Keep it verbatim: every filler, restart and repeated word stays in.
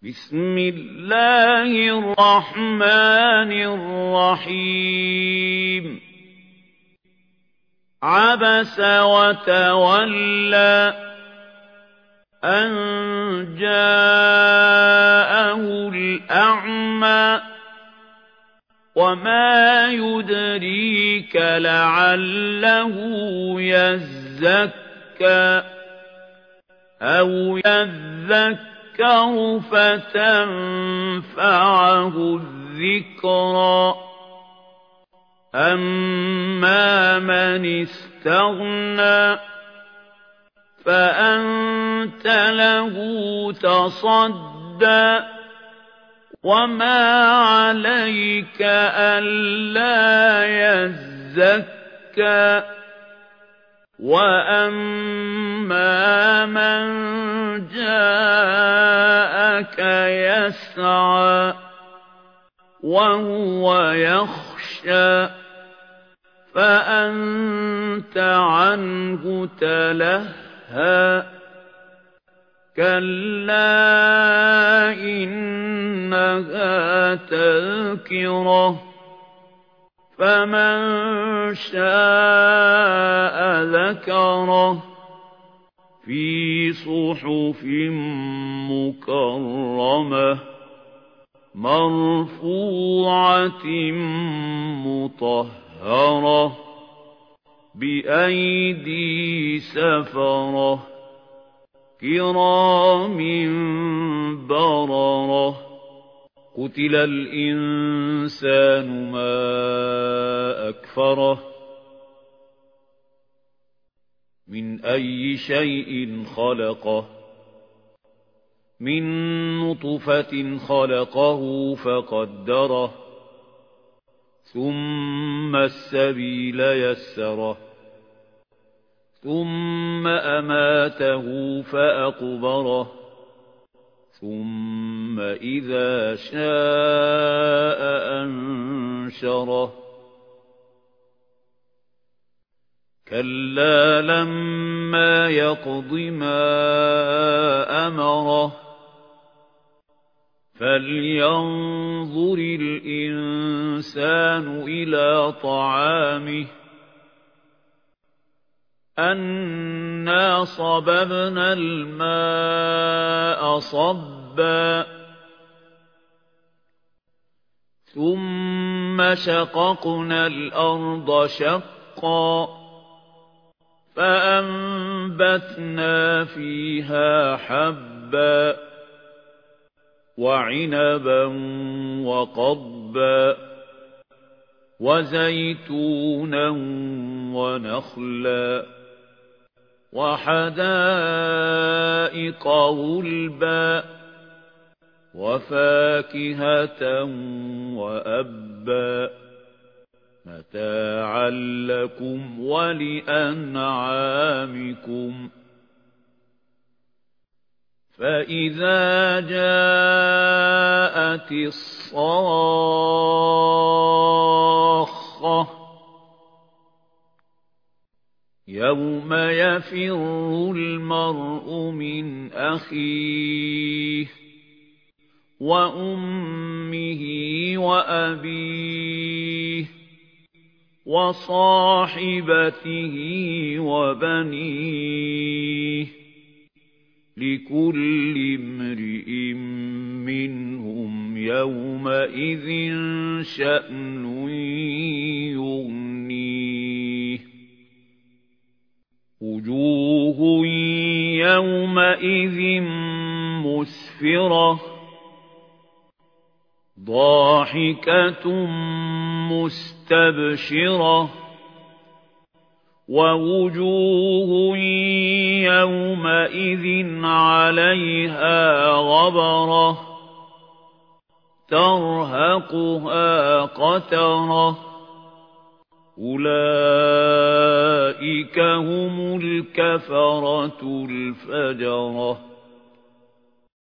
بسم الله الرحمن الرحيم عبس وتولى أن جاءه الأعمى وما يدريك لعله يزكى أو يذكر فتنفعه الذكرى أما من استغنى فأنت له تصدى وما عليك ألا يزكى وأما من جاءك يسعى وهو يخشى فأنت عنه تلهى كلا إنها تذكرة فمن شاء ذكره في صحف مكرمة مرفوعة مطهرة بأيدي سفرة كرام بررة قتل الإنسان ما أكفره من أي شيء خلقه من نطفة خلقه فقدره ثم السبيل يسره ثم أماته فأقبره ثم إذا شاء أنشره كلا لما يقض ما أمره فلينظر الإنسان إلى طعامه أنا صببنا الماء صبا ثم شققنا الأرض شقا فأنبتنا فيها حبا وعنبا وقضبا وزيتونا ونخلا وحدائق غلبا وفاكهة وأبا متاعا لكم ولأنعامكم فإذا جاءت الصاخة يوم يفر المرء من أخيه وأمه وأبيه وصاحبته وبنيه لكل امرئ منهم يومئذ شأن يغنيه وجوه يومئذ مسفرة ضاحكة مستبشرة ووجوه يومئذ عليها غبرة ترهقها قترة أولئك هم الكفرة الفجرة